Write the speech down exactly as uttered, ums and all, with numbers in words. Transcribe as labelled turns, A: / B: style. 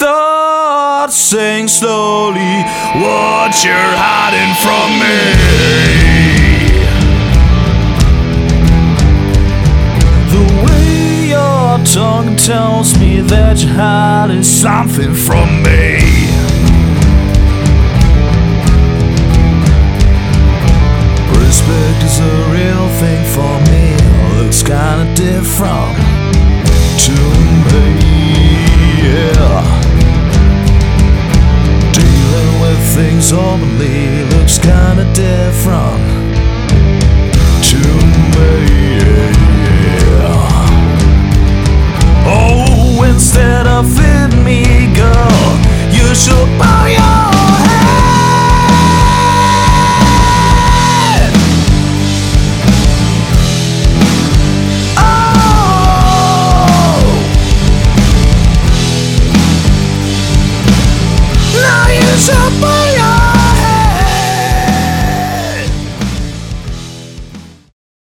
A: start saying slowly what you're hiding from me. The way your tongue tells me that you're hiding something from me. Respect is a real thing for me. Looks kinda different to me. Yeah. Dealing with things openly looks kinda different to me. Yeah. Oh, instead of feeding me, girl, you should bow your head. Oh, now you should bow your